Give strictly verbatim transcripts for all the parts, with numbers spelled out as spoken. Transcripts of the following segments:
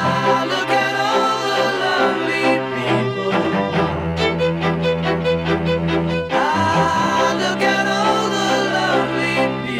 look at all the lovely people. Ah, look at all the lovely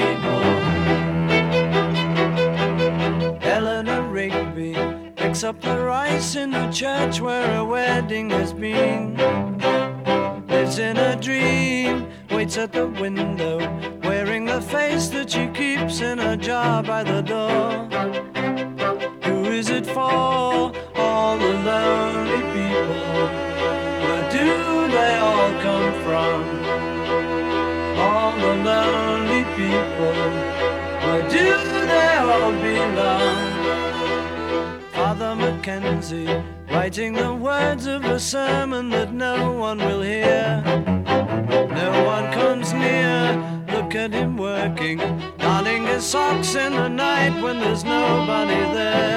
people. Eleanor Rigby picks up the rice in the church where a wedding has been. Lives in a dream, waits at the window, wearing the face that she keeps in a jar by the door. Who is it for? All the lonely people. Where do they all come from? All the lonely people. Where do they all belong? Father Mackenzie, writing the words of a sermon that no one will hear. No one comes near. Look at him working, darning his socks in the night when there's nobody there.